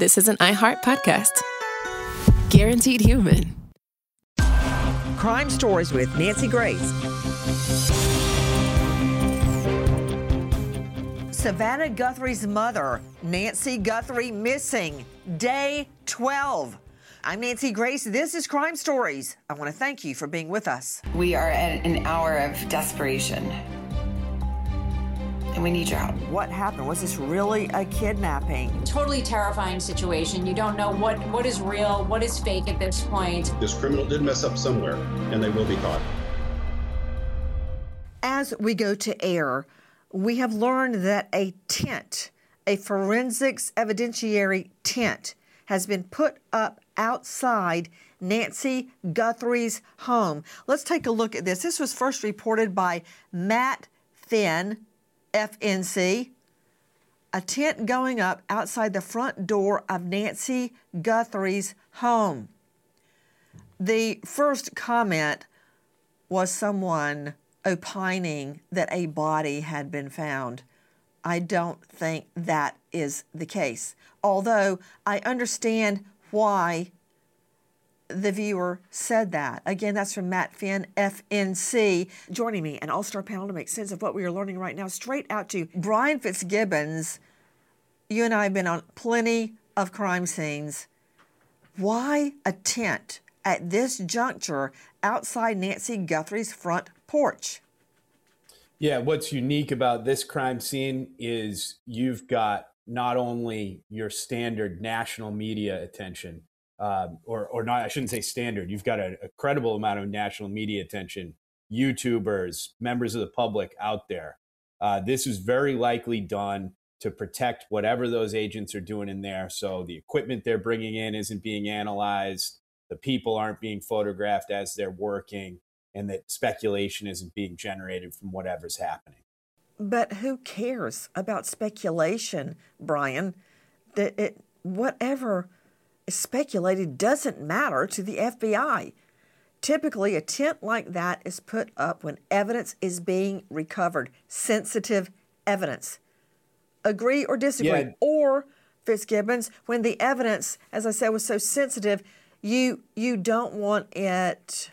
this is an iHeart podcast. Guaranteed human. Crime Stories with Nancy Grace. Savannah Guthrie's mother, Nancy Guthrie, missing. Day 12. I'm Nancy Grace. This is Crime Stories. I want to thank you for being with us. We are at an hour of desperation, and we need your help. What happened? Was this really a kidnapping? Totally terrifying situation. You don't know what is real, what is fake at this point. This criminal did mess up somewhere, and they will be caught. As we go to air, we have learned that a tent, a forensics evidentiary tent, has been put up outside Nancy Guthrie's home. Let's take a look at this. This was first reported by Matt Finn, FNC. A tent going up outside the front door of Nancy Guthrie's home. The first comment was someone opining that a body had been found. I don't think that is the case. Although I understand why the viewer said that. Again, that's from Matt Finn, FNC. Joining me, an all-star panel to make sense of what we are learning right now, straight out to Brian Fitzgibbons. You and I have been on plenty of crime scenes. Why a tent at this juncture outside Nancy Guthrie's front porch? Yeah, what's unique about this crime scene is you've got not only your standard national media attention, or not, I shouldn't say standard, you've got a credible amount of national media attention, YouTubers, members of the public out there. This is very likely done to protect whatever those agents are doing in there. So the equipment they're bringing in isn't being analyzed, the people aren't being photographed as they're working, and that speculation isn't being generated from whatever's happening. But who cares about speculation, Brian? Whatever is speculated doesn't matter to the FBI. Typically, a tent like that is put up when evidence is being recovered, sensitive evidence. Agree or disagree? Yeah. Or, Fitzgibbons, when the evidence, as I said, was so sensitive, you don't want it,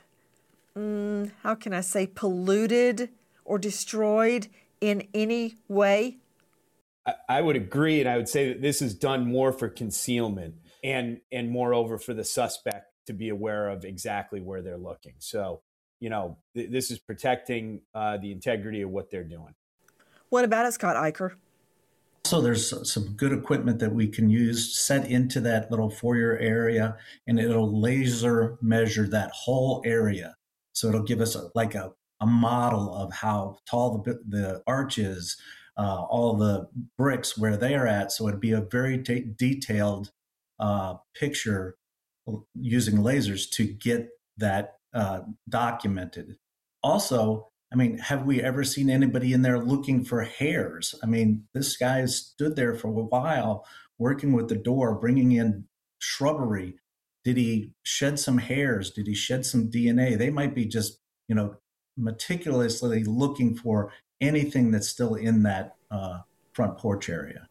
how can I say, polluted or destroyed in any way? I would agree, and I would say that this is done more for concealment and moreover for the suspect to be aware of exactly where they're looking. So, this is protecting the integrity of what they're doing. What about it, Scott Eicher? So there's some good equipment that we can use set into that little foyer area, and it'll laser measure that whole area. So it'll give us a model of how tall the arch is, all the bricks where they are at. So it'd be a very detailed picture using lasers to get that documented. Also, have we ever seen anybody in there looking for hairs? This guy stood there for a while working with the door, bringing in shrubbery. Did he shed some hairs? Did he shed some DNA? They might be just, meticulously looking for anything that's still in that front porch area.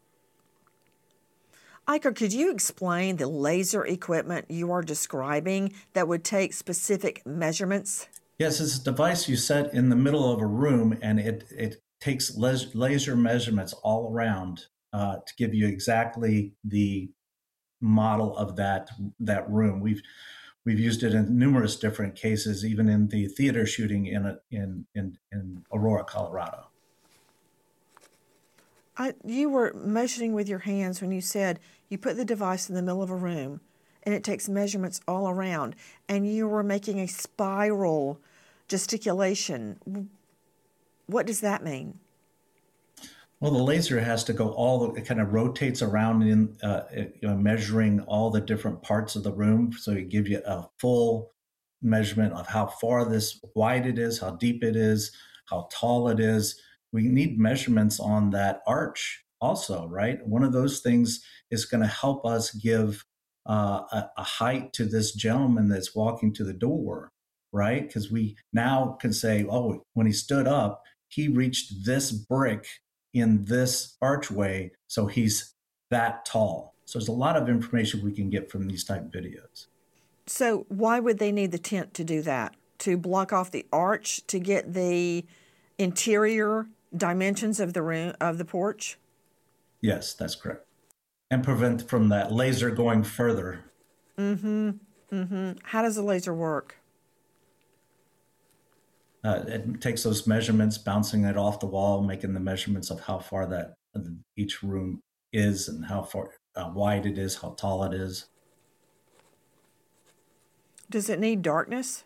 Eicher, could you explain the laser equipment you are describing that would take specific measurements? Yes, it's a device you set in the middle of a room, and it takes laser measurements all around to give you exactly the model of that room. We've used it in numerous different cases, even in the theater shooting in Aurora, Colorado. You were motioning with your hands when you said you put the device in the middle of a room and it takes measurements all around, and you were making a spiral gesticulation. What does that mean? Well, the laser has to go it kind of rotates around in measuring all the different parts of the room. So it gives you a full measurement of how wide it is, how deep it is, how tall it is. We need measurements on that arch also, right? One of those things is going to help us give a height to this gentleman that's walking to the door, right? Because we now can say, oh, when he stood up, he reached this brick in this archway, so he's that tall. So there's a lot of information we can get from these type of videos. So why would they need the tent to do that? To block off the arch to get the interior dimensions of the room, of the porch? Yes, that's correct. And prevent from that laser going further. How does the laser work? It takes those measurements, bouncing it off the wall, making the measurements of how far that each room is and how far wide it is, how tall it is. Does it need darkness?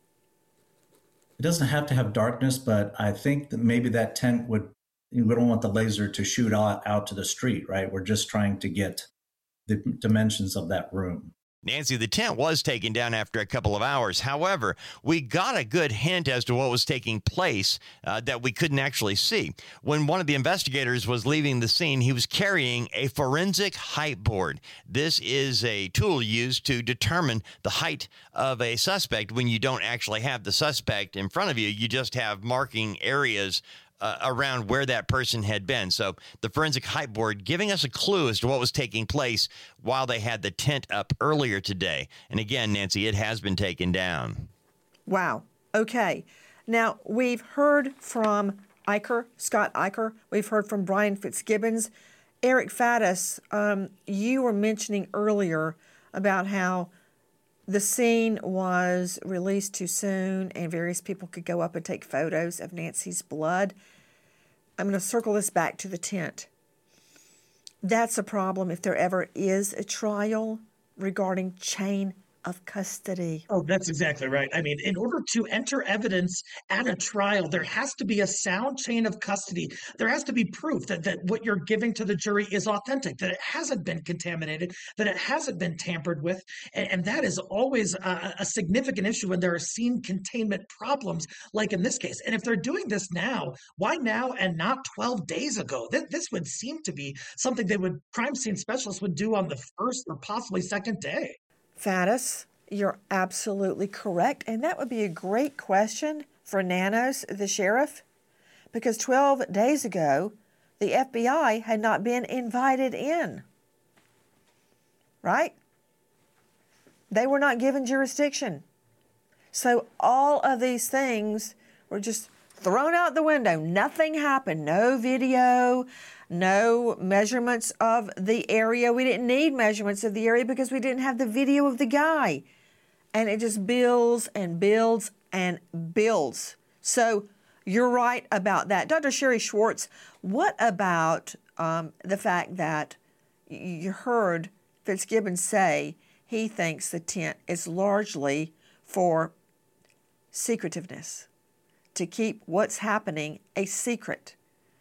It doesn't have to have darkness, but I think that maybe that tent we don't want the laser to shoot out to the street, right? We're just trying to get the dimensions of that room. Nancy, the tent was taken down after a couple of hours. However, we got a good hint as to what was taking place that we couldn't actually see. When one of the investigators was leaving the scene, he was carrying a forensic height board. This is a tool used to determine the height of a suspect when you don't actually have the suspect in front of you. You just have marking areas around where that person had been. So the forensic height board giving us a clue as to what was taking place while they had the tent up earlier today. And again, Nancy, it has been taken down. Wow. Okay. Now, we've heard from Scott Eicher. We've heard from Brian Fitzgibbons. Eric Faddis, you were mentioning earlier about how the scene was released too soon and various people could go up and take photos of Nancy's blood. I'm going to circle this back to the tent. That's a problem if there ever is a trial regarding chain of custody. Oh, that's exactly right. I mean, in order to enter evidence at a trial, there has to be a sound chain of custody. There has to be proof that what you're giving to the jury is authentic, that it hasn't been contaminated, that it hasn't been tampered with. And that is always a significant issue when there are scene containment problems, like in this case. And if they're doing this now, why now and not 12 days ago? This would seem to be something crime scene specialists would do on the first or possibly second day. Faddis, you're absolutely correct. And that would be a great question for Nanos, the sheriff, because 12 days ago, the FBI had not been invited in. Right? They were not given jurisdiction. So all of these things were just thrown out the window. Nothing happened. No video, no measurements of the area. We didn't need measurements of the area because we didn't have the video of the guy. And it just builds and builds and builds. So you're right about that. Dr. Sherry Schwartz, what about the fact that you heard Fitzgibbons say he thinks the tent is largely for secretiveness, to keep what's happening a secret?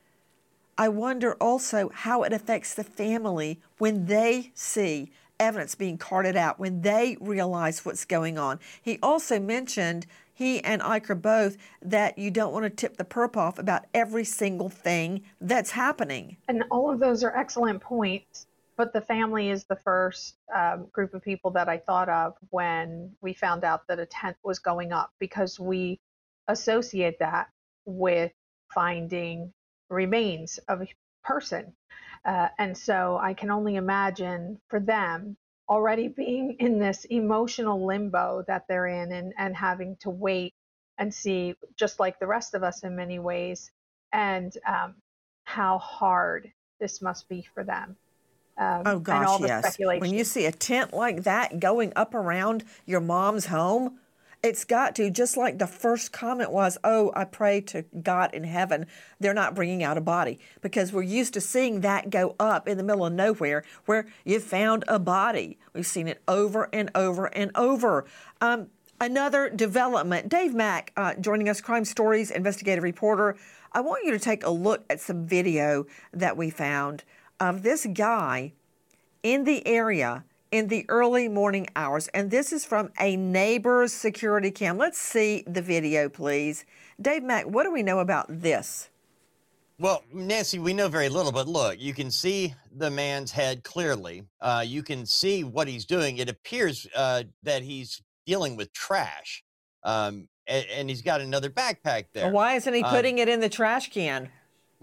I wonder also how it affects the family when they see evidence being carted out, when they realize what's going on. He also mentioned, he and Eicher both, that you don't want to tip the perp off about every single thing that's happening. And all of those are excellent points, but the family is the first group of people that I thought of when we found out that a tent was going up, because we associate that with finding remains of a person. And so I can only imagine for them already being in this emotional limbo that they're in and having to wait and see, just like the rest of us in many ways, and how hard this must be for them. Oh gosh, and all the yes. speculation. When you see a tent like that going up around your mom's home, it's got to, just like the first comment was, oh, I pray to God in heaven they're not bringing out a body, because we're used to seeing that go up in the middle of nowhere where you found a body. We've seen it over and over and over. Another development, Dave Mack, joining us, Crime Stories investigative reporter. I want you to take a look at some video that we found of this guy in the area in the early morning hours. And this is from a neighbor's security cam. Let's see the video, please. Dave Mack, what do we know about this? Well, Nancy, we know very little, but look, you can see the man's head clearly. You can see what he's doing. It appears that he's dealing with trash, and he's got another backpack there. Why isn't he putting it in the trash can? Well,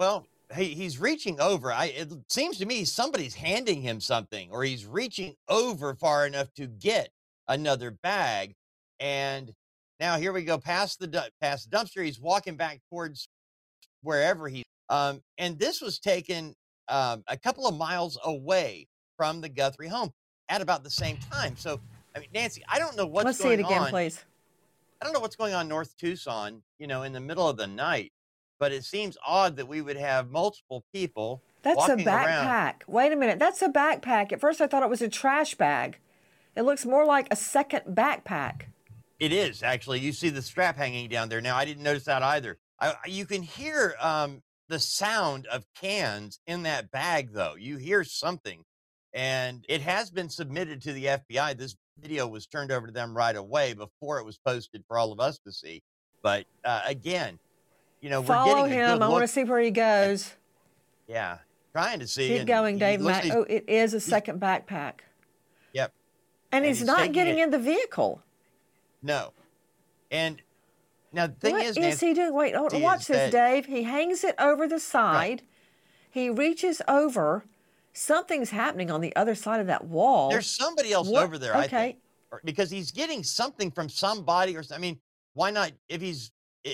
he's reaching over. It seems to me somebody's handing him something, or he's reaching over far enough to get another bag. And now here we go past the dumpster. He's walking back towards wherever he. And this was taken a couple of miles away from the Guthrie home at about the same time. So, I mean, Nancy, I don't know what's Let's going on. see it again, please. I don't know what's going on North Tucson, in the middle of the night, but it seems odd that we would have multiple people. That's a walking backpack. around. Wait a minute. That's a backpack. At first I thought it was a trash bag. It looks more like a second backpack. It is, actually. You see the strap hanging down there. Now, I didn't notice that either. You can hear the sound of cans in that bag, though. You hear something. And it has been submitted to the FBI. This video was turned over to them right away before it was posted for all of us to see. But again, we're Follow getting a good him. I look. want to see where he goes. Yeah, trying to see. Keep going, Dave Mack. Oh, it is a second backpack. Yep. And he's not getting in the vehicle. No. And now the thing is, what is he doing? Wait, watch this, Dave. He hangs it over the side. Right. He reaches over. Something's happening on the other side of that wall. There's somebody else over there, I Okay. think. Because he's getting something from somebody, why not? If he's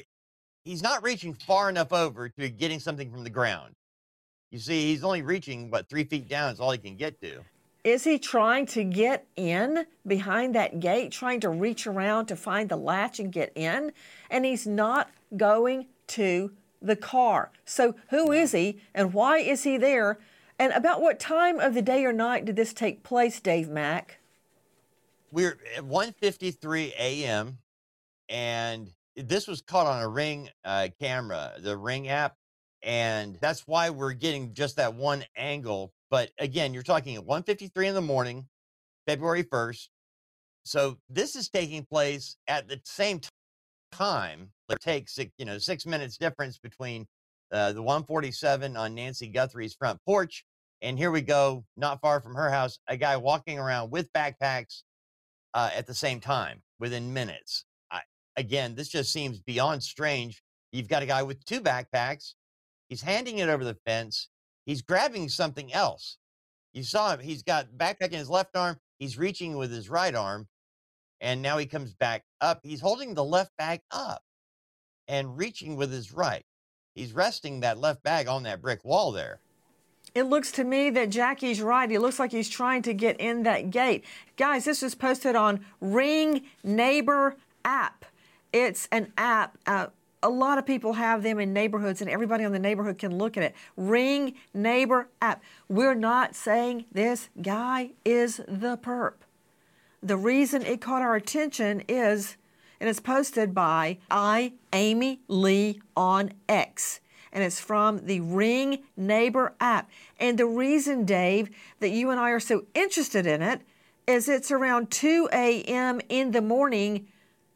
not reaching far enough over to getting something from the ground. You see, he's only reaching, 3 feet down is all he can get to. Is he trying to get in behind that gate, trying to reach around to find the latch and get in? And he's not going to the car. So who is he and why is he there? And about what time of the day or night did this take place, Dave Mack? We're at 1:53 a.m. and this was caught on a Ring camera, the Ring app. And that's why we're getting just that one angle. But again, you're talking at 1:53 in the morning, February 1st. So this is taking place at the same time. It takes 6 minutes difference between the 147 on Nancy Guthrie's front porch. And here we go, not far from her house, a guy walking around with backpacks at the same time within minutes. Again, this just seems beyond strange. You've got a guy with two backpacks. He's handing it over the fence. He's grabbing something else. You saw him. He's got backpack in his left arm. He's reaching with his right arm. And now he comes back up. He's holding the left bag up and reaching with his right. He's resting that left bag on that brick wall there. It looks to me that Jackie's right. He looks like he's trying to get in that gate. Guys, this was posted on Ring Neighbor app. It's an app. A lot of people have them in neighborhoods, and everybody on the neighborhood can look at it. Ring Neighbor app. We're not saying this guy is the perp. The reason it caught our attention is, and it's posted by Amy Lee on X. And it's from the Ring Neighbor app. And the reason, Dave, that you and I are so interested in it is it's around 2 a.m. in the morning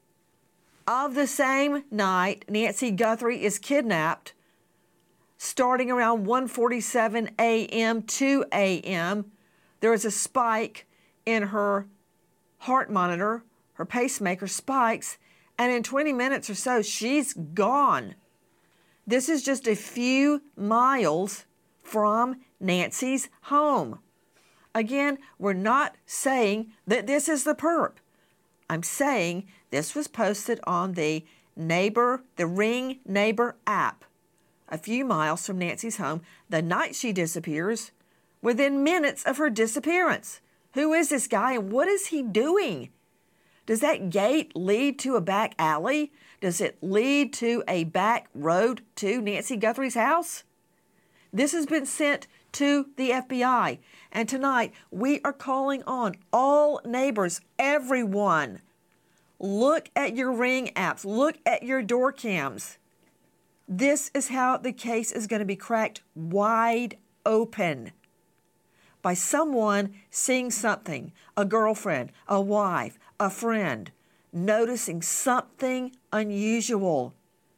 of the same night Nancy Guthrie is kidnapped, starting around 1:47 a.m., 2 a.m. There is a spike in her heart monitor, her pacemaker spikes, and in 20 minutes or so, she's gone. This is just a few miles from Nancy's home. Again, we're not saying that this is the perp. I'm saying this was posted on the Ring Neighbor app, a few miles from Nancy's home, the night she disappears, within minutes of her disappearance. Who is this guy and what is he doing? Does that gate lead to a back alley? Does it lead to a back road to Nancy Guthrie's house? This has been sent to the FBI. And tonight, we are calling on all neighbors, everyone. Look at your Ring apps. Look at your door cams. This is how the case is going to be cracked wide open. By someone seeing something, a girlfriend, a wife, a friend, noticing something unusual.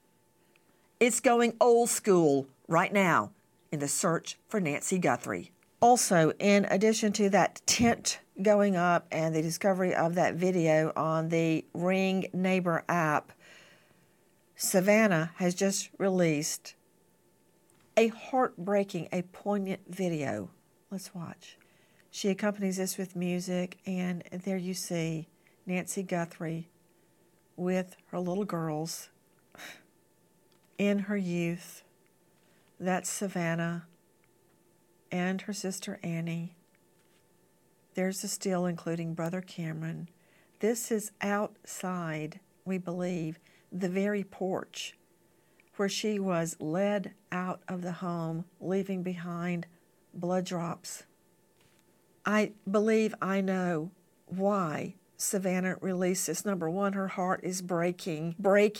It's going old school right now in the search for Nancy Guthrie. Also, in addition to that tent going up and the discovery of that video on the Ring Neighbor app, Savannah has just released A heartbreaking, a poignant video. Let's watch. She accompanies this with music, and there you see Nancy Guthrie with her little girls in her youth. That's Savannah and her sister Annie. There's the still, including Brother Cameron. This is outside, we believe, the very porch where she was led out of the home, leaving behind blood drops. I believe I know why Savannah released this. Number one, her heart is breaking.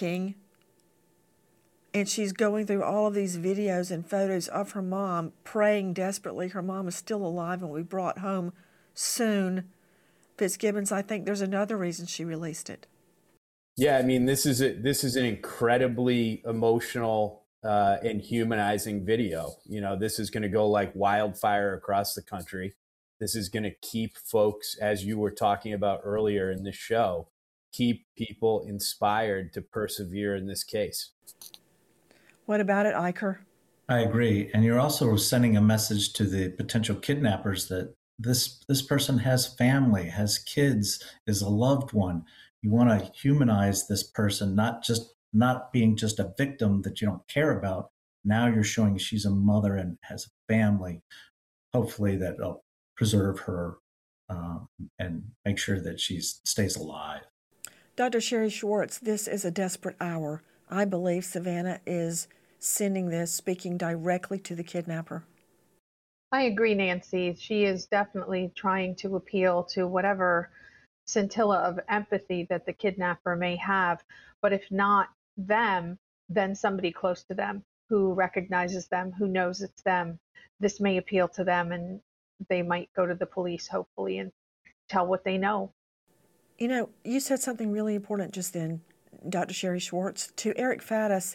And she's going through all of these videos and photos of her mom, praying desperately. Her mom is still alive and will be brought home soon. Fitzgibbons, I think there's another reason she released it. Yeah, I mean, this is an incredibly emotional and humanizing video. You know, this is going to go like wildfire across the country. This is going to keep folks, as you were talking about earlier in this show, keep people inspired to persevere in this case. What about it, Iker? I agree. And you're also sending a message to the potential kidnappers that this person has family, has kids, is a loved one. You want to humanize this person, not being just a victim that you don't care about. Now you're showing she's a mother and has a family. Hopefully that'll preserve her and make sure that she stays alive. Dr. Sherry Schwartz, this is a desperate hour. I believe Savannah is sending this, speaking directly to the kidnapper. I agree, Nancy. She is definitely trying to appeal to whatever scintilla of empathy that the kidnapper may have. But if not them, then somebody close to them who recognizes them, who knows it's them. This may appeal to them, and they might go to the police, hopefully, and tell what they know. You know, you said something really important just then, Dr. Sherry Schwartz. To Eric Faddis,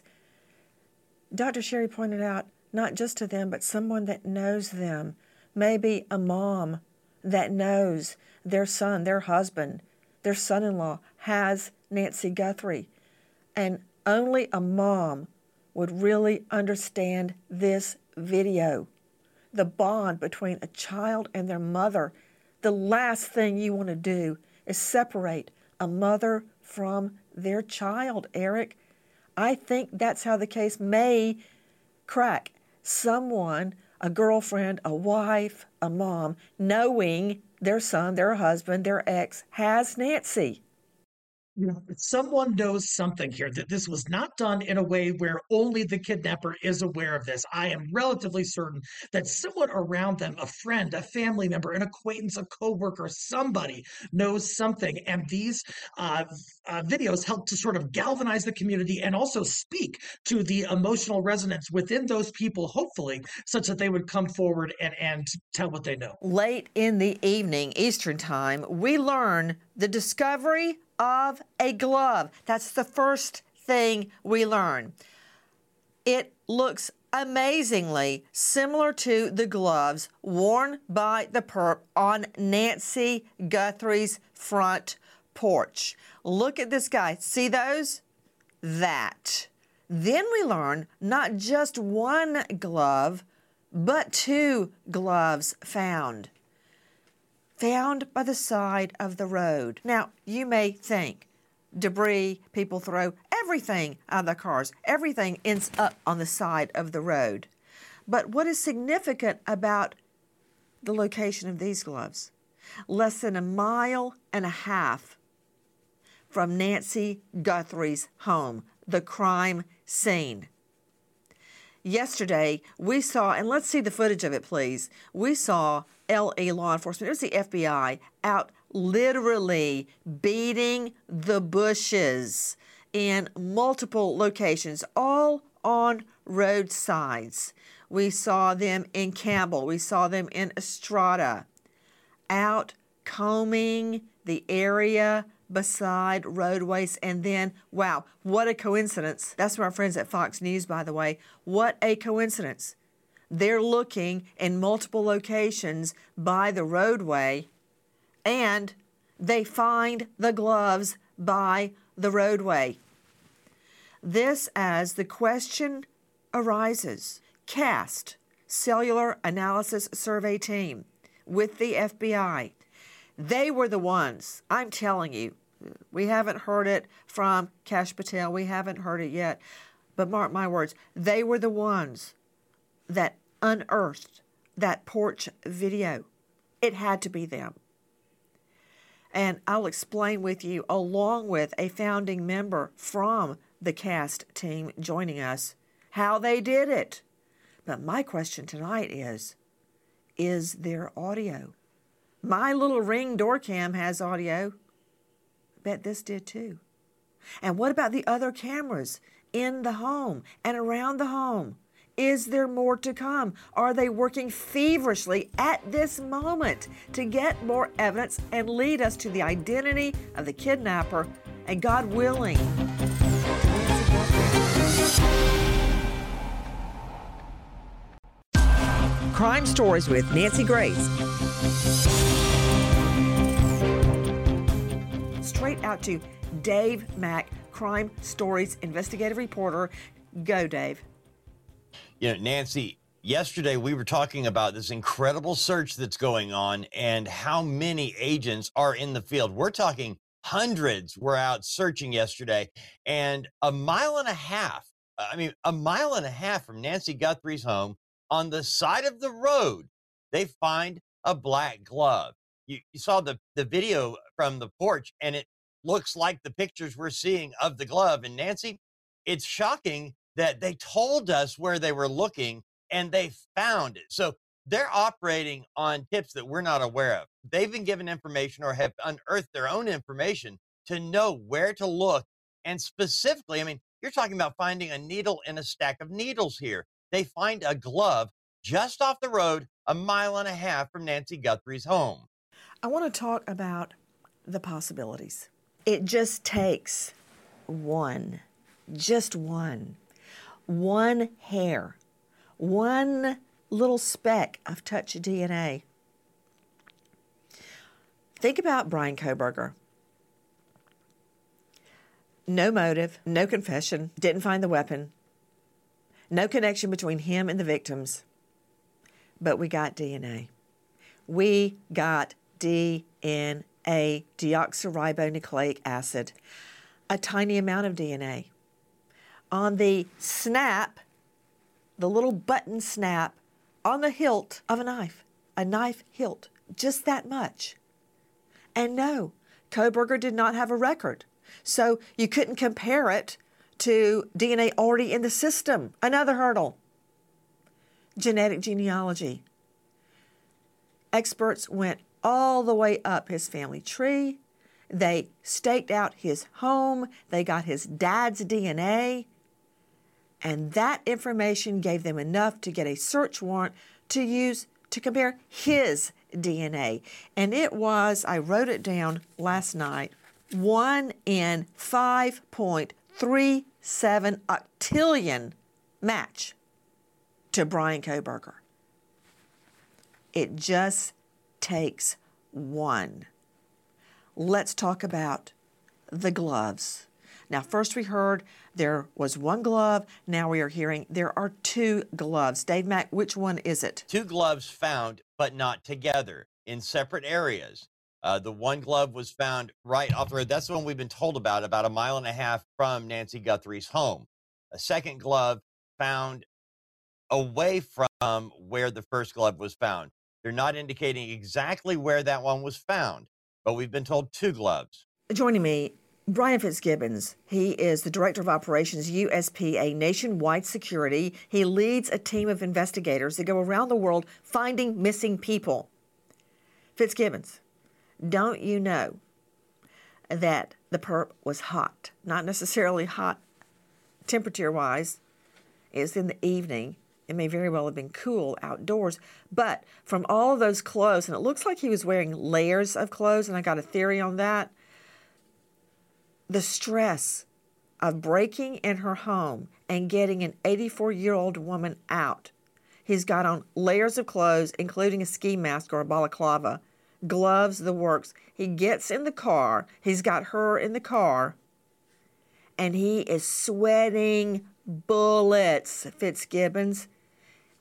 Dr. Sherry pointed out, not just to them, but someone that knows them, maybe a mom that knows their son, their husband, their son-in-law has Nancy Guthrie. And only a mom would really understand this video. The bond between a child and their mother. The last thing you want to do is separate a mother from their child, Eric. I think that's how the case may crack. Someone, a girlfriend, a wife, a mom, knowing their son, their husband, their ex has Nancy. You know, someone knows something here, that this was not done in a way where only the kidnapper is aware of this. I am relatively certain that someone around them, a friend, a family member, an acquaintance, a coworker, somebody knows something. And these videos help to sort of galvanize the community and also speak to the emotional resonance within those people, hopefully, such that they would come forward and tell what they know. Late in the evening, Eastern Time, we learn the discovery of a glove. That's the first thing we learn. It looks amazingly similar to the gloves worn by the perp on Nancy Guthrie's front porch. Look at this guy. See those? That. Then we learn not just one glove, but two gloves found by the side of the road. Now, you may think debris, people throw everything out of their cars. Everything ends up on the side of the road. But what is significant about the location of these gloves? Less than 1.5 miles from Nancy Guthrie's home, the crime scene. Yesterday, we saw, and let's see the footage of it, please. We saw LA law enforcement, it was the FBI, out literally beating the bushes in multiple locations, all on roadsides. We saw them in Campbell. We saw them in Estrada, out combing the area beside roadways. And then, wow, what a coincidence. That's from our friends at Fox News, by the way. What a coincidence. They're looking in multiple locations by the roadway, and they find the gloves by the roadway. This, as the question arises, CAST, Cellular Analysis Survey Team, with the FBI. They were the ones, I'm telling you, we haven't heard it from Kash Patel, we haven't heard it yet, but mark my words, they were the ones that unearthed that porch video. It had to be them. And I'll explain with you, along with a founding member from the CAST team joining us, how they did it. But my question tonight is there audio? My little Ring door cam has audio. Bet this did too. And what about the other cameras in the home and around the home? Is there more to come? Are they working feverishly at this moment to get more evidence and lead us to the identity of the kidnapper and, God willing, Crime Stories with Nancy Grace. Straight out to Dave Mack, Crime Stories investigative reporter. Go, Dave. You know, Nancy, yesterday we were talking about this incredible search that's going on and how many agents are in the field. We're talking hundreds were out searching yesterday, and a mile and a half from Nancy Guthrie's home, on the side of the road, they find a black glove. You saw the video from the porch, and it looks like the pictures we're seeing of the glove. And Nancy, it's shocking that they told us where they were looking and they found it. So they're operating on tips that we're not aware of. They've been given information or have unearthed their own information to know where to look. And specifically, I mean, you're talking about finding a needle in a stack of needles here. They find a glove just off the road, a mile and a half from Nancy Guthrie's home. I want to talk about the possibilities. It just takes one hair, one little speck of touch DNA. Think about Bryan Kohberger. No motive, no confession, didn't find the weapon, no connection between him and the victims. But we got DNA. We got DNA, deoxyribonucleic acid, a tiny amount of DNA. On the snap, the little button snap on the hilt of a knife hilt, just that much. And no, Kohberger did not have a record, so you couldn't compare it to DNA already in the system. Another hurdle. Genetic genealogy. Experts went all the way up his family tree. They staked out his home. They got his dad's DNA. And that information gave them enough to get a search warrant to use to compare his DNA. And it was, I wrote it down last night, 1 in 5.37 octillion match to Bryan Kohberger. It just takes one. Let's talk about the gloves. Now, first we heard there was one glove. Now we are hearing there are two gloves. Dave Mack, which one is it? Two gloves found, but not together, in separate areas. The one glove was found right off the road. That's the one we've been told about a mile and a half from Nancy Guthrie's home. A second glove found away from where the first glove was found. They're not indicating exactly where that one was found, but we've been told two gloves. Joining me, Brian Fitzgibbons. He is the Director of Operations, USPA Nationwide Security. He leads a team of investigators that go around the world finding missing people. Fitzgibbons, don't you know that the perp was hot? Not necessarily hot temperature-wise. It's in the evening. It may very well have been cool outdoors. But from all of those clothes, and it looks like he was wearing layers of clothes, and I got a theory on that, the stress of breaking in her home and getting an 84-year-old woman out. He's got on layers of clothes, including a ski mask or a balaclava, gloves, the works. He gets in the car. He's got her in the car, and he is sweating bullets, Fitzgibbons.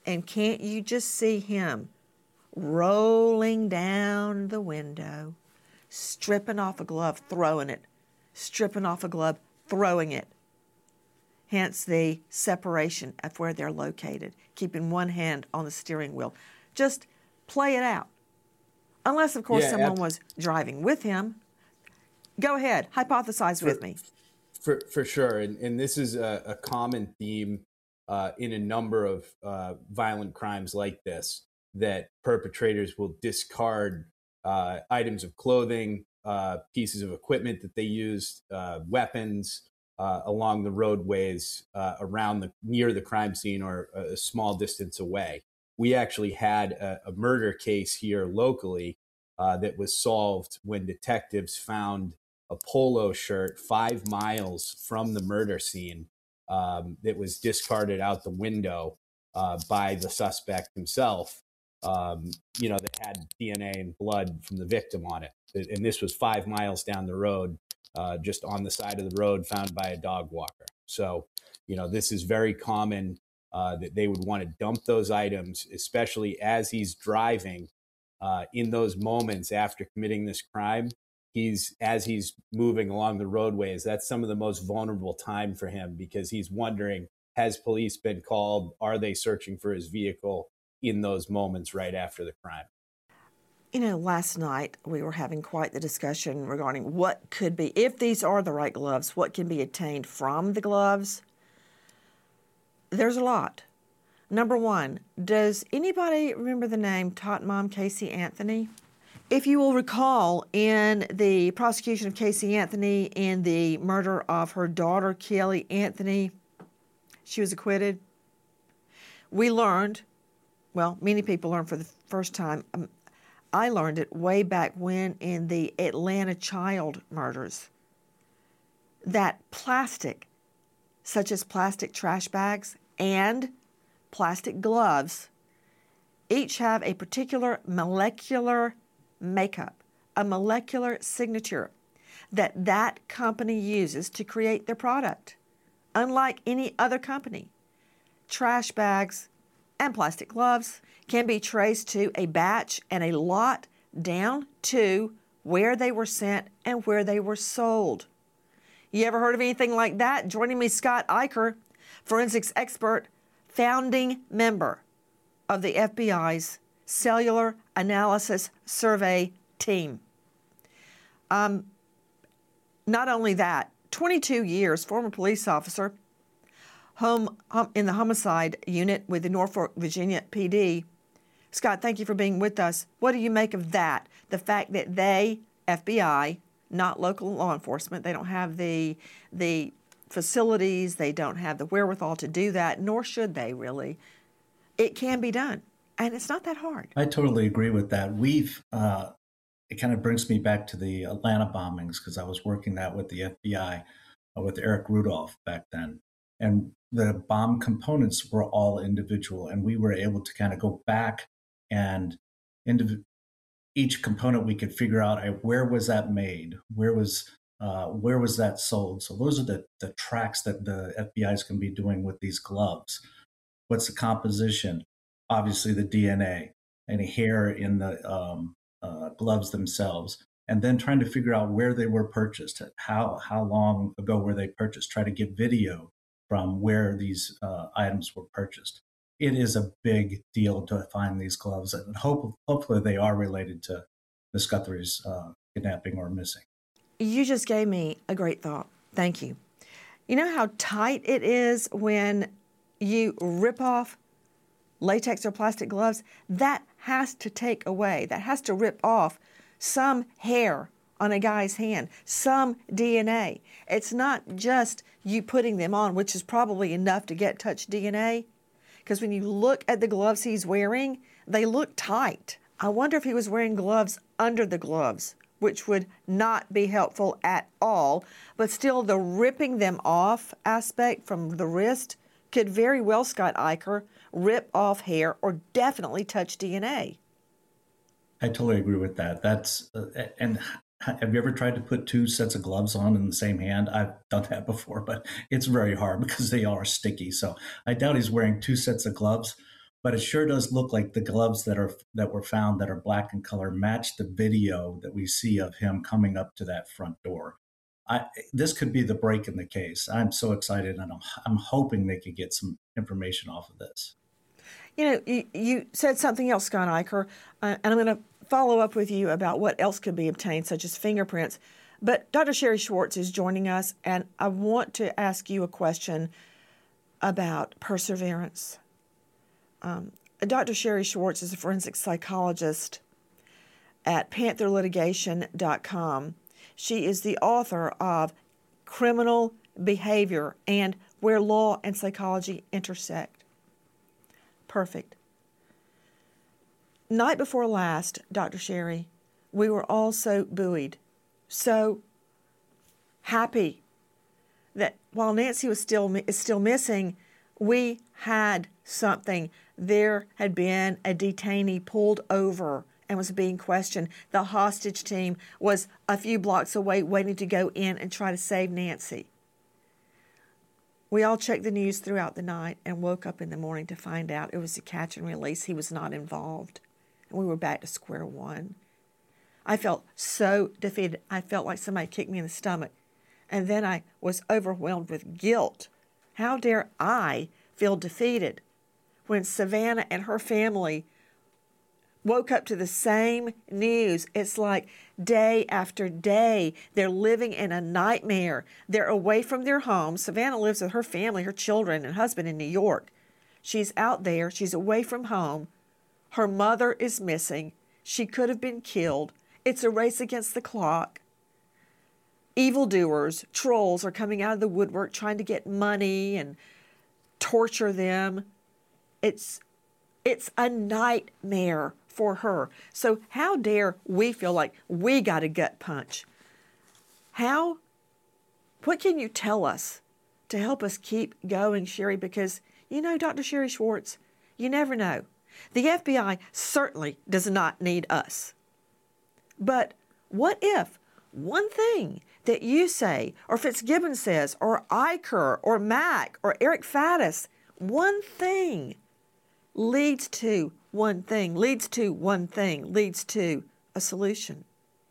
And can't you just see him rolling down the window, stripping off a glove, throwing it, stripping off a glove, throwing it. Hence the separation of where they're located, keeping one hand on the steering wheel. Just play it out. Unless, of course, someone was driving with him. Go ahead, hypothesize with me. For sure, and this is a common theme in a number of violent crimes like this, that perpetrators will discard items of clothing, pieces of equipment that they used, weapons along the roadways near the crime scene or a small distance away. We actually had a murder case here locally that was solved when detectives found a polo shirt 5 miles from the murder scene that was discarded out the window by the suspect himself, that had DNA and blood from the victim on it. And this was 5 miles down the road, just on the side of the road, found by a dog walker. So, this is very common that they would want to dump those items, especially as he's driving in those moments after committing this crime. As he's moving along the roadways, that's some of the most vulnerable time for him, because he's wondering, has police been called? Are they searching for his vehicle in those moments right after the crime? Last night we were having quite the discussion regarding what could be, if these are the right gloves, what can be obtained from the gloves. There's a lot. Number one, does anybody remember the name Tot Mom Casey Anthony? If you will recall, in the prosecution of Casey Anthony in the murder of her daughter, Kelly Anthony, she was acquitted. We learned, many people learned for the first time, I learned it way back when in the Atlanta child murders, that plastic, such as plastic trash bags and plastic gloves, each have a particular molecular makeup, a molecular signature that company uses to create their product. Unlike any other company, trash bags and plastic gloves can be traced to a batch and a lot down to where they were sent and where they were sold. You ever heard of anything like that? Joining me, Scott Eicher, forensics expert, founding member of the FBI's Cellular Analysis Survey team. Not only that, 22 years, former police officer in the homicide unit with the Norfolk, Virginia PD. Scott, thank you for being with us. What do you make of that? The fact that they, FBI, not local law enforcement, they don't have the facilities, they don't have the wherewithal to do that, nor should they really. It can be done. And it's not that hard. I totally agree with that. It kind of brings me back to the Atlanta bombings, because I was working that with the FBI, with Eric Rudolph back then. And the bomb components were all individual. And we were able to kind of go back and each component we could figure out where was that made? Where was that sold? So those are the tracks that the FBI is going to be doing with these gloves. What's the composition? Obviously the DNA, any hair in the gloves themselves, and then trying to figure out where they were purchased, how long ago were they purchased, try to get video from where these items were purchased. It is a big deal to find these gloves, and hopefully they are related to Miss Guthrie's kidnapping or missing. You just gave me a great thought. Thank you. You know how tight it is when you rip off latex or plastic gloves? That has to take away, that has to rip off some hair on a guy's hand, some DNA. It's not just you putting them on, which is probably enough to get touch DNA, because when you look at the gloves he's wearing, they look tight. I wonder if he was wearing gloves under the gloves, which would not be helpful at all, but still the ripping them off aspect from the wrist could very well, Scott Eicher, rip off hair or definitely touch DNA. I totally agree with that. And have you ever tried to put two sets of gloves on in the same hand? I've done that before, but it's very hard because they are sticky. So I doubt he's wearing two sets of gloves. but it sure does look like the gloves that were found that are black in color match the video that we see of him coming up to that front door. This could be the break in the case. I'm so excited, and I'm hoping they could get some information off of this. You know, you said something else, Scott Eicher, and I'm going to follow up with you about what else could be obtained, such as fingerprints. But Dr. Sherry Schwartz is joining us, and I want to ask you a question about perseverance. Dr. Sherry Schwartz is a forensic psychologist at pantherlitigation.com. She is the author of Criminal Behavior and Where Law and Psychology Intersect. Perfect. Night before last, Dr. Sherry, we were all so buoyed, so happy that while Nancy is still missing, we had something. There had been a detainee pulled over and was being questioned. The hostage team was a few blocks away waiting to go in and try to save Nancy. We all checked the news throughout the night and woke up in the morning to find out it was a catch and release. He was not involved. And we were back to square one. I felt so defeated. I felt like somebody kicked me in the stomach. And then I was overwhelmed with guilt. How dare I feel defeated when Savannah and her family woke up to the same news? It's like day after day, they're living in a nightmare. They're away from their home. Savannah lives with her family, her children and husband in New York. She's out there. She's away from home. Her mother is missing. She could have been killed. It's a race against the clock. Evildoers, trolls are coming out of the woodwork trying to get money and torture them. It's a nightmare for her. So how dare we feel like we got a gut punch? What can you tell us to help us keep going, Sherry? Because, you know, Dr. Sherry Schwartz, you never know. The FBI certainly does not need us. But what if one thing that you say, or Fitzgibbon says, or Eicher, or Mack, or Eric Faddis, one thing leads to one thing, leads to one thing, leads to a solution?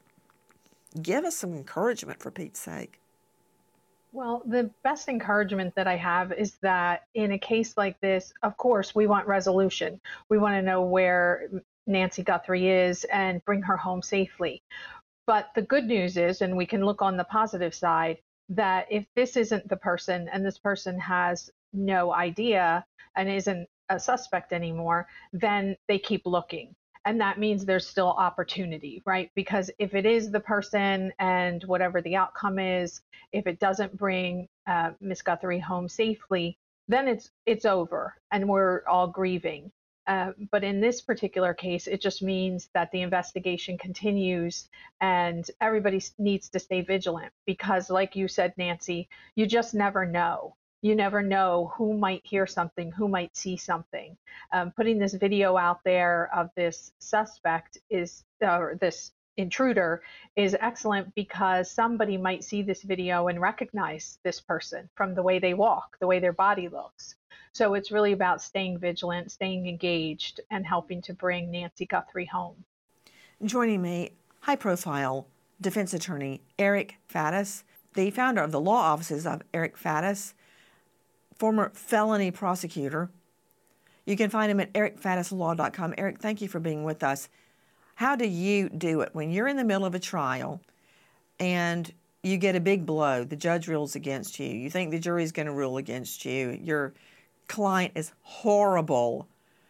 Give us some encouragement, for Pete's sake. Well, the best encouragement that I have is that in a case like this, of course, we want resolution. We want to know where Nancy Guthrie is and bring her home safely. But the good news is, and we can look on the positive side, that if this isn't the person and this person has no idea and isn't a suspect anymore, then they keep looking. And that means there's still opportunity, right? Because if it is the person and whatever the outcome is, if it doesn't bring Miss Guthrie home safely, then it's over and we're all grieving. But in this particular case, it just means that the investigation continues and everybody needs to stay vigilant because, like you said, Nancy, you just never know. You never know who might hear something, who might see something. Putting this video out there of this suspect or this intruder is excellent because somebody might see this video and recognize this person from the way they walk, the way their body looks. So it's really about staying vigilant, staying engaged, and helping to bring Nancy Guthrie home. Joining me, high-profile defense attorney Eric Faddis, the founder of the law offices of Eric Faddis, former felony prosecutor. You can find him at ericfaddislaw.com. Eric, thank you for being with us. How do you do it when you're in the middle of a trial and you get a big blow? The judge rules against you. You think the jury's going to rule against you. Your client is horrible.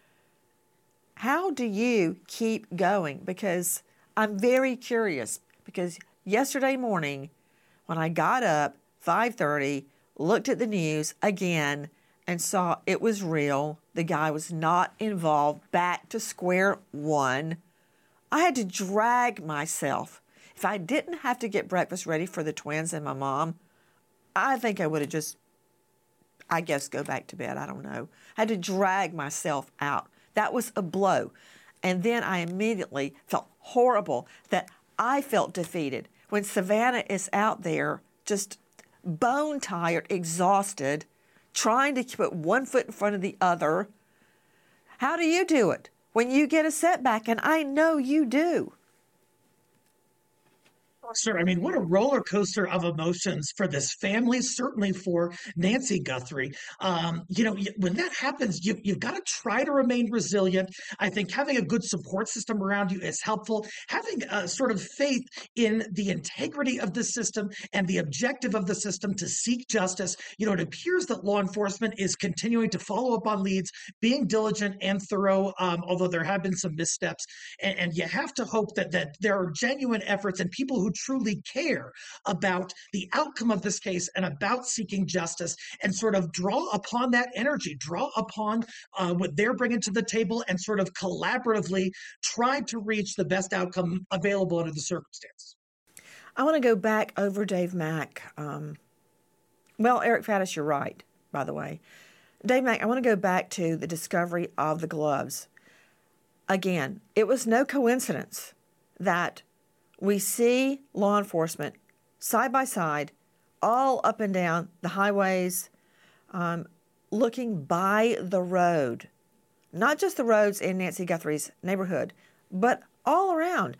How do you keep going? Because I'm very curious, because yesterday morning when I got up, 5:30, looked at the news again and saw it was real. The guy was not involved. Back to square one. I had to drag myself. If I didn't have to get breakfast ready for the twins and my mom, I think I would have just, I guess, go back to bed. I don't know. I had to drag myself out. That was a blow. And then I immediately felt horrible that I felt defeated when Savannah is out there just bone tired, exhausted, trying to put one foot in front of the other, How do you do it when you get a setback? And I know you do. Sure. I mean, what a roller coaster of emotions for this family, certainly for Nancy Guthrie. When that happens, you've got to try to remain resilient. I think having a good support system around you is helpful. Having a sort of faith in the integrity of the system and the objective of the system to seek justice. It appears that law enforcement is continuing to follow up on leads, being diligent and thorough, although there have been some missteps. And you have to hope that there are genuine efforts and people who truly care about the outcome of this case and about seeking justice, and sort of draw upon that energy, draw upon what they're bringing to the table, and sort of collaboratively try to reach the best outcome available under the circumstance. I want to go back over Dave Mack. Eric Faddis, you're right, by the way. Dave Mack, I want to go back to the discovery of the gloves. Again, it was no coincidence that we see law enforcement side by side, all up and down the highways, looking by the road. Not just the roads in Nancy Guthrie's neighborhood, but all around.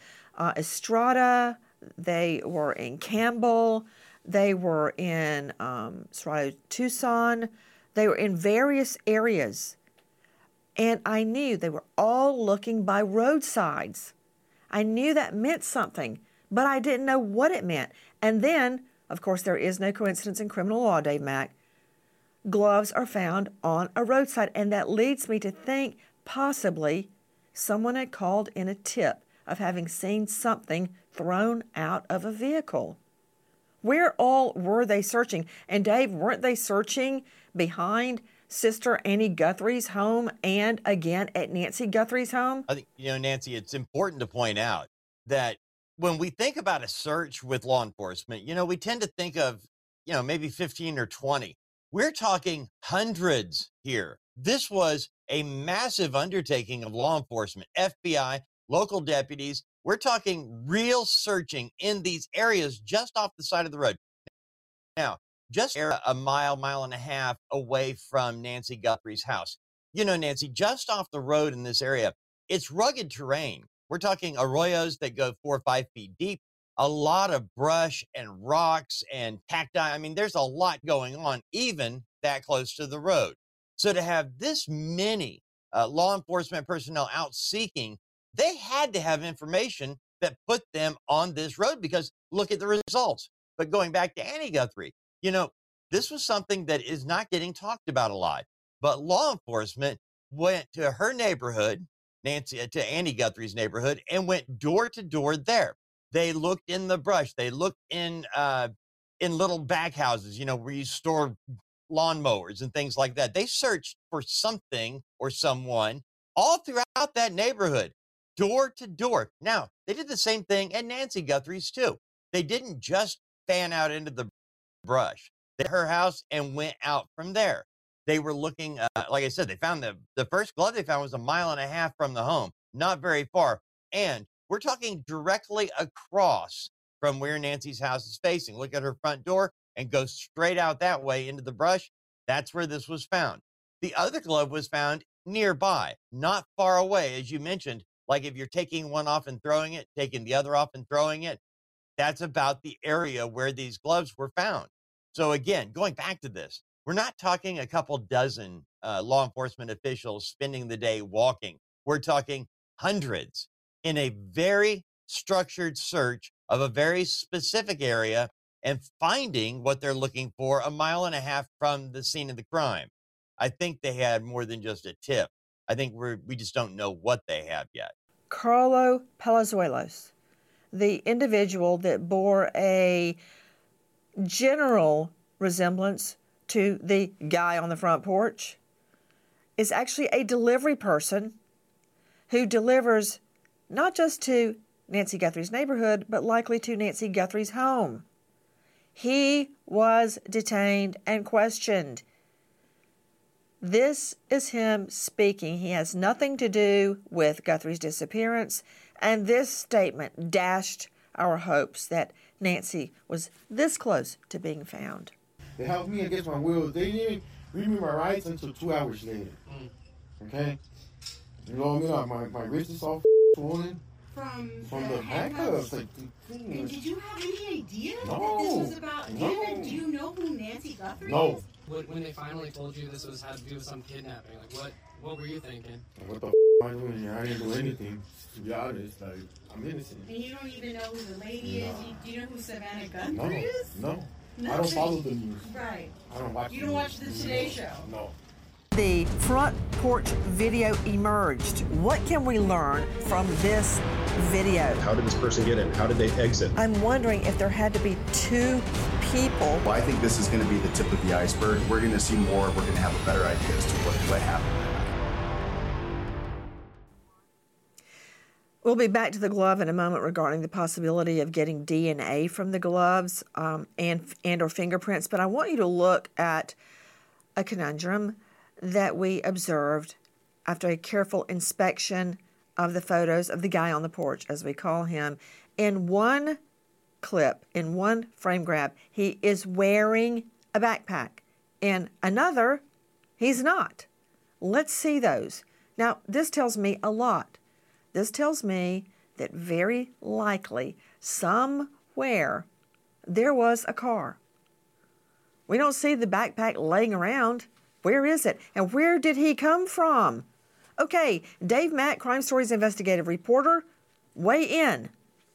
Estrada, they were in Campbell, they were in Serrano, Tucson, they were in various areas. And I knew they were all looking by roadsides. I knew that meant something, but I didn't know what it meant. And then, of course, there is no coincidence in criminal law, Dave Mack. Gloves are found on a roadside, and that leads me to think possibly someone had called in a tip of having seen something thrown out of a vehicle. Where all were they searching? And Dave, weren't they searching behind Sister Annie Guthrie's home and again at Nancy Guthrie's home? I think, Nancy, it's important to point out that when we think about a search with law enforcement, we tend to think of, maybe 15 or 20. We're talking hundreds here. This was a massive undertaking of law enforcement, FBI, local deputies. We're talking real searching in these areas just off the side of the road. Now, just a mile and a half away from Nancy Guthrie's house. Nancy, just off the road in this area, it's rugged terrain. We're talking arroyos that go 4 or 5 feet deep, a lot of brush and rocks and cacti. I mean, there's a lot going on, even that close to the road. So to have this many law enforcement personnel out seeking, they had to have information that put them on this road, because look at the results. But going back to Annie Guthrie, this was something that is not getting talked about a lot. But law enforcement went to her neighborhood, to Annie Guthrie's neighborhood, and went door to door there. They looked in the brush. They looked in little back houses, where you store lawnmowers and things like that. They searched for something or someone all throughout that neighborhood, door to door. Now, they did the same thing at Nancy Guthrie's too. They didn't just fan out into the brush. They her house and went out from there. They were looking, like I said, they found the first glove they found was 1.5 miles from the home, not very far. And we're talking directly across from where Nancy's house is facing. Look at her front door and go straight out that way into the brush. That's where this was found. The other glove was found nearby, not far away, as you mentioned. Like if you're taking one off and throwing it, taking the other off and throwing it, that's about the area where these gloves were found. So again, going back to this, we're not talking a couple dozen law enforcement officials spending the day walking. We're talking hundreds in a very structured search of a very specific area and finding what they're looking for 1.5 miles from the scene of the crime. I think they had more than just a tip. I think we just don't know what they have yet. Carlo Palazuelos, the individual that bore a general resemblance to the guy on the front porch, is actually a delivery person who delivers not just to Nancy Guthrie's neighborhood, but likely to Nancy Guthrie's home. He was detained and questioned. This is him speaking. He has nothing to do with Guthrie's disappearance, and this statement dashed our hopes that Nancy was this close to being found. They helped me against my will. They didn't read me my rights until 2 hours later. Okay? You know what I mean? My wrist is all swollen. From the handcuffs. Like, and did you have any idea no, that this was about David? Do you know who Nancy Guthrie is? When they finally told you this had to do with some kidnapping, like what were you thinking? What the am I doing here? I didn't do anything. To be honest, like, I'm innocent. And you don't even know who the lady is? Do you know who Savannah Guthrie is? No. I don't follow the news. Right. I don't watch. You don't watch the Today Show? No. The front porch video emerged. What can we learn from this video? How did this person get in? How did they exit? I'm wondering if there had to be two people. Well, I think this is going to be the tip of the iceberg. We're going to see more. We're going to have a better idea as to what happened. We'll be back to the glove in a moment regarding the possibility of getting DNA from the gloves and or fingerprints. But I want you to look at a conundrum that we observed after a careful inspection of the photos of the guy on the porch, as we call him. In one clip, in one frame grab, he is wearing a backpack. In another, he's not. Let's see those. Now, this tells me a lot. This tells me that very likely somewhere there was a car. We don't see the backpack laying around. Where is it? And where did he come from? Okay, Dave Mack, Crime Stories investigative reporter, weigh in.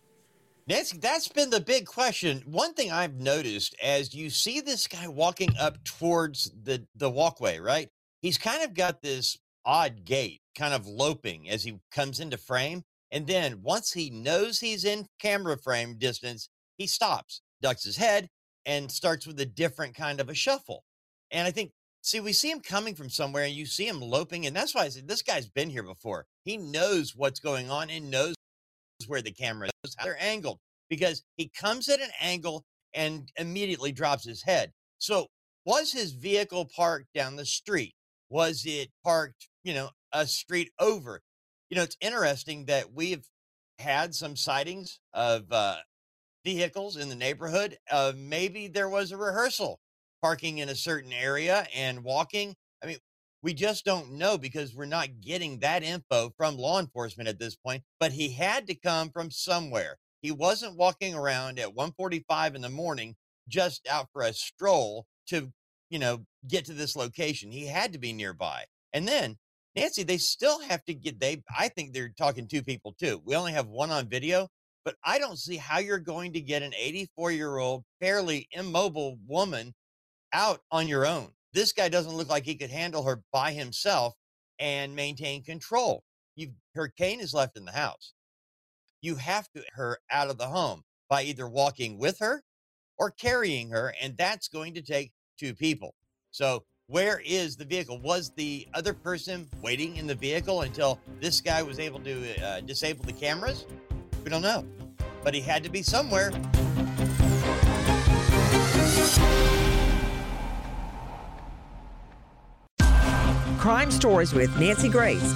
Nancy, that's been the big question. One thing I've noticed as you see this guy walking up towards the walkway, right? He's kind of got this odd gait, kind of loping as he comes into frame. And then once he knows he's in camera frame distance, he stops, ducks his head, and starts with a different kind of a shuffle. And I think, see, we see him coming from somewhere and you see him loping. And that's why I said, this guy's been here before. He knows what's going on and knows where the camera is, how they're angled, because he comes at an angle and immediately drops his head. So was his vehicle parked down the street? Was it parked, a street over? It's interesting that we've had some sightings of vehicles in the neighborhood. Maybe there was a rehearsal parking in a certain area and walking. I mean, we just don't know because we're not getting that info from law enforcement at this point, but he had to come from somewhere. He wasn't walking around at 1:45 in the morning, just out for a stroll to, get to this location. He had to be nearby. And then, Nancy, they still have to I think they're talking two people too. We only have one on video, but I don't see how you're going to get an 84-year-old, fairly immobile woman out on your own. This guy doesn't look like he could handle her by himself and maintain control. Her cane is left in the house. You have to get her out of the home by either walking with her or carrying her, and that's going to take two people. So where is the vehicle? Was the other person waiting in the vehicle until this guy was able to disable the cameras? We don't know, but he had to be somewhere. Crime Stories with Nancy Grace.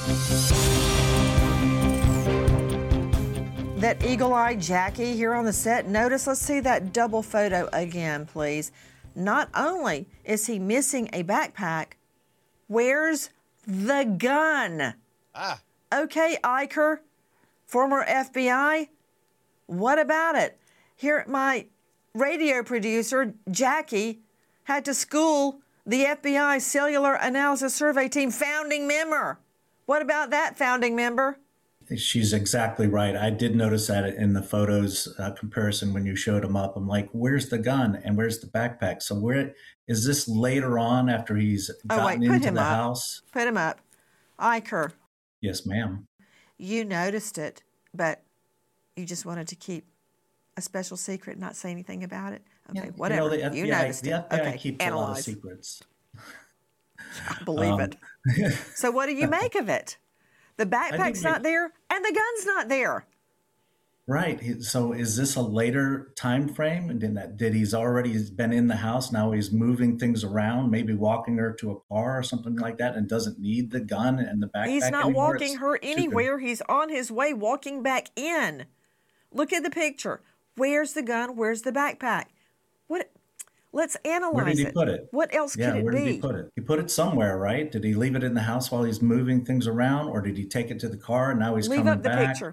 That eagle-eyed Jackie here on the set. Notice, let's see that double photo again, please. Not only is he missing a backpack, where's the gun? Okay, Iker, former FBI, what about it? Here, my radio producer, Jackie, had to school the FBI Cellular Analysis Survey Team founding member. What about that founding member? She's exactly right. I did notice that in the photos comparison when you showed him up. I'm like, where's the gun and where's the backpack? So where is this later on after he's gotten into the house? Put him up. Iker. Yes, ma'am. You noticed it, but you just wanted to keep a special secret, not say anything about it. Okay, whatever. The FBI, you noticed the it. FBI Okay, keeps a lot of secrets. I believe it. So what do you make of it? The backpack's not there, and the gun's not there. Right. So is this a later time frame? Did he's already been in the house? Now he's moving things around, maybe walking her to a car or something like that, and doesn't need the gun and the backpack He's not anymore? walking her anywhere. He's on his way walking back in. Look at the picture. Where's the gun? Where's the backpack? Let's analyze Where did he put it? What else could it where be? did he put it? He put it somewhere, right? Did he leave it in the house while he's moving things around, or did he take it to the car and now he's Leave coming up the back? picture.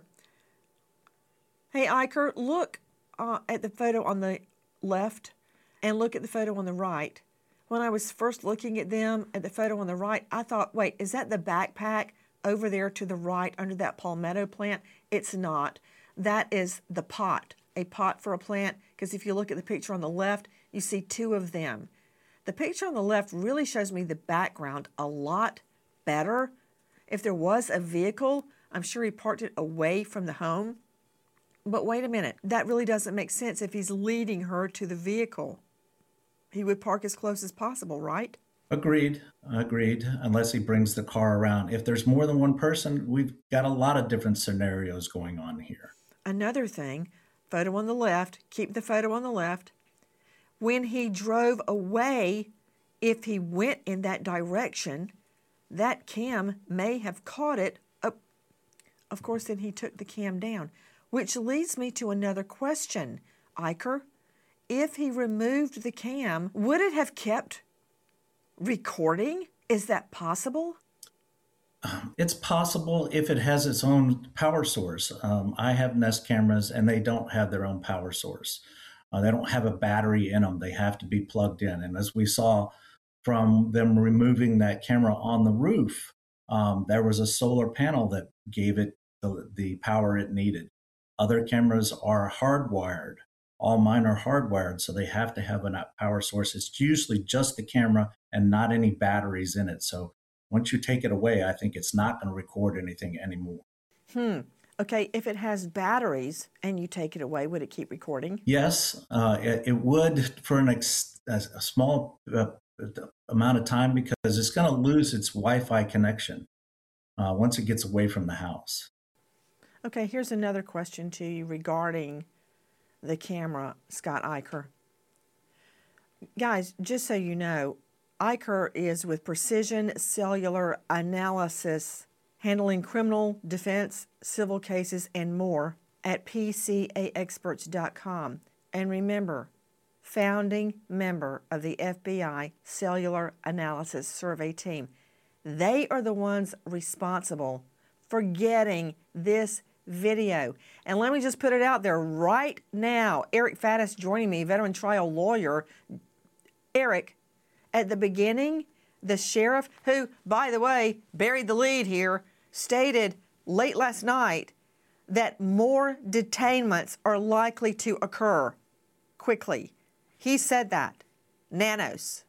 Hey, Iker, look at the photo on the left and look at the photo on the right. When I was first looking at them, at the photo on the right, I thought, wait, is that the backpack over there to the right under that palmetto plant? It's not. That is the pot, a pot for a plant, because if you look at the picture on the left, you see two of them. The picture on the left really shows me the background a lot better. If there was a vehicle, I'm sure he parked it away from the home. But wait a minute, that really doesn't make sense if he's leading her to the vehicle. He would park as close as possible, right? Agreed, unless he brings the car around. If there's more than one person, we've got a lot of different scenarios going on here. Another thing, photo on the left, keep the photo on the left. When he drove away, if he went in that direction, that cam may have caught it. Of course, then he took the cam down, which leads me to another question, Iker. If he removed the cam, would it have kept recording? Is that possible? It's possible if it has its own power source. I have Nest cameras and they don't have their own power source. They don't have a battery in them. They have to be plugged in. And as we saw from them removing that camera on the roof, there was a solar panel that gave it the power it needed. Other cameras are hardwired. All mine are hardwired, so they have to have a power source. It's usually just the camera and not any batteries in it. So once you take it away, I think it's not going to record anything anymore. Okay, if it has batteries and you take it away, would it keep recording? Yes, it would for a small amount of time because it's going to lose its Wi-Fi connection once it gets away from the house. Okay, here's another question to you regarding the camera, Scott Iker. Guys, just so you know, Iker is with Precision Cellular Analysis, handling criminal defense, civil cases, and more at PCAexperts.com. And remember, founding member of the FBI Cellular Analysis Survey Team. They are the ones responsible for getting this video. And let me just put it out there right now. Eric Faddis joining me, veteran trial lawyer. Eric, at the beginning, the sheriff, who, by the way, buried the lead here, stated late last night that more detainments are likely to occur quickly. He said that. Nanos.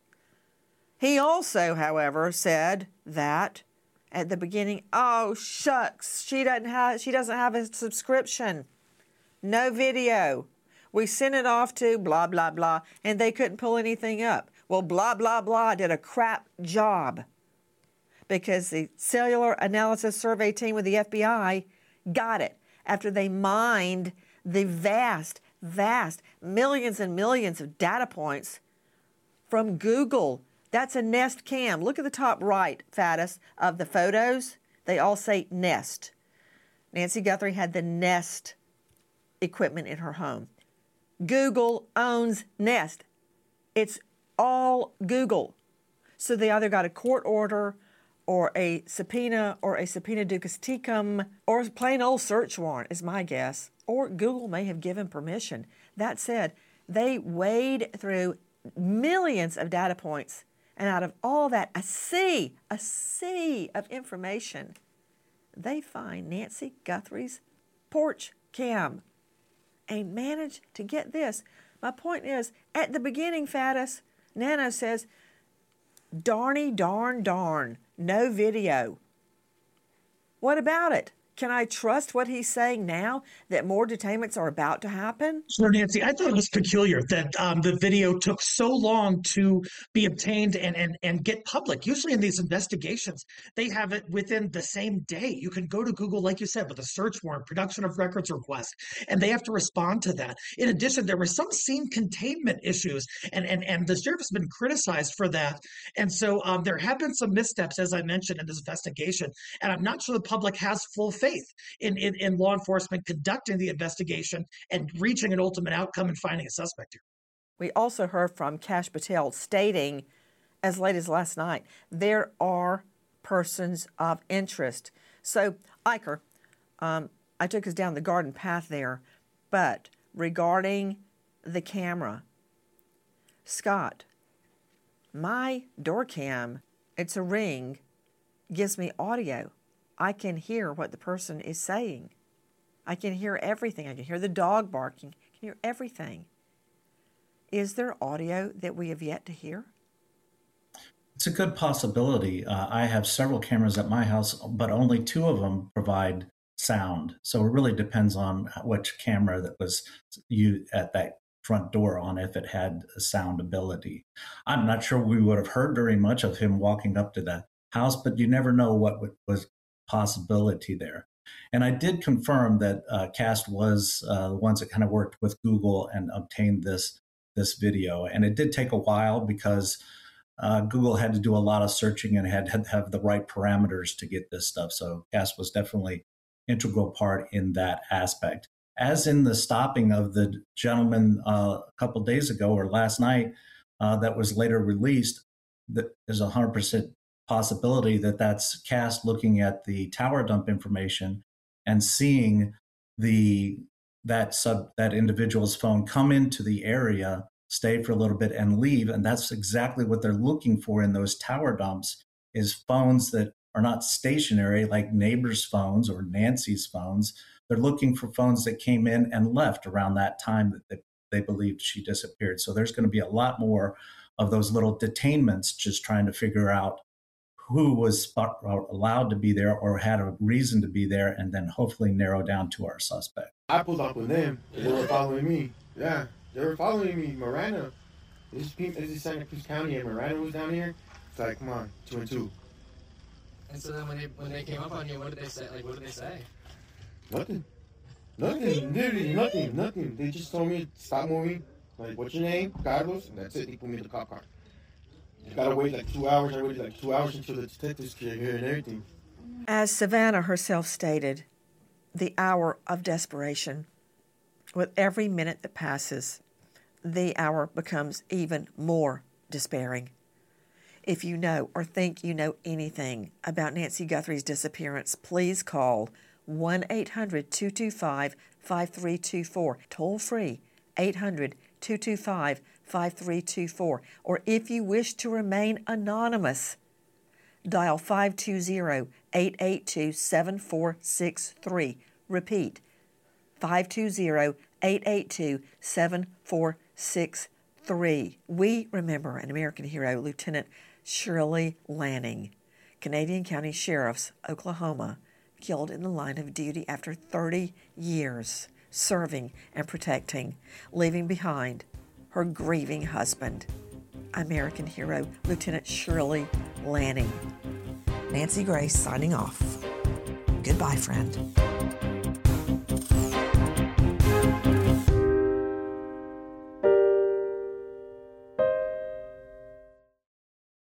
He also, however, said that at the beginning, oh shucks, she doesn't have a subscription. No video. We sent it off to blah, blah, blah, and they couldn't pull anything up. Well, blah, blah, blah did a crap job because the Cellular Analysis Survey Team with the FBI got it after they mined the vast millions and millions of data points from Google. That's a Nest cam. Look at the top right, Faddis, of the photos. They all say Nest. Nancy Guthrie had the Nest equipment in her home. Google owns Nest. It's all Google. So they either got a court order or a subpoena ducis tecum or a plain old search warrant is my guess. Or Google may have given permission. That said, they wade through millions of data points, and out of all that, a sea of information, they find Nancy Guthrie's porch cam and manage to get this. My point is, at the beginning, Faddis, Nano says, darny darn, no video. What about it? Can I trust what he's saying now that more detainments are about to happen? Sure, Nancy. I thought it was peculiar that the video took so long to be obtained and get public. Usually in these investigations, they have it within the same day. You can go to Google, like you said, with a search warrant, production of records request, and they have to respond to that. In addition, there were some scene containment issues, and the sheriff has been criticized for that. And so there have been some missteps, as I mentioned, in this investigation. And I'm not sure the public has full faith in law enforcement conducting the investigation and reaching an ultimate outcome and finding a suspect here. We also heard from Kash Patel stating, as late as last night, there are persons of interest. So, Iker, I took us down the garden path there, but regarding the camera, Scott, my door cam, it's a Ring, gives me audio. I can hear what the person is saying. I can hear everything. I can hear the dog barking. I can hear everything. Is there audio that we have yet to hear? It's a good possibility. I have several cameras at my house, but only 2 of them provide sound. So it really depends on which camera that was used at that front door on if it had a sound ability. I'm not sure we would have heard very much of him walking up to the house, but you never know what was possibility there. And I did confirm that Cast was the ones that kind of worked with Google and obtained this video. And it did take a while because Google had to do a lot of searching and had to have the right parameters to get this stuff. So Cast was definitely integral part in that aspect. As in the stopping of the gentleman a couple days ago or last night that was later released, there's a 100% possibility that that's Cast looking at the tower dump information and seeing that individual's phone come into the area, stay for a little bit and leave. And that's exactly what they're looking for in those tower dumps, is phones that are not stationary like neighbors' phones or Nancy's phones. They're looking for phones that came in and left around that time that they believed she disappeared. So there's going to be a lot more of those little detainments, just trying to figure out who was allowed to be there or had a reason to be there, and then hopefully narrow down to our suspect. I pulled up with them. They were following me. Yeah, they were following me. Marana. This is Santa Cruz County, and Marana was down here. It's like, come on, 2 and 2. And so then when they came up on you, what did they say? Like, what did they say? Nothing. Literally nothing. They just told me, stop moving. Like, what's your name? Carlos. And that's it. They put me in the cop car. You gotta wait like 2 hours. I waited like 2 hours until the detectives came here and everything. As Savannah herself stated, the hour of desperation. With every minute that passes, the hour becomes even more despairing. If you know or think you know anything about Nancy Guthrie's disappearance, please call 1-800-225-5324, toll free, 800-225-5324. Or if you wish to remain anonymous, dial 520-882-7463. Repeat, 520-882-7463. We remember an American hero, Lieutenant Shirley Lanning, Canadian County Sheriff's, Oklahoma, killed in the line of duty after 30 years serving and protecting, leaving behind her grieving husband. American hero, Lieutenant Shirley Lanning. Nancy Grace signing off. Goodbye, friend.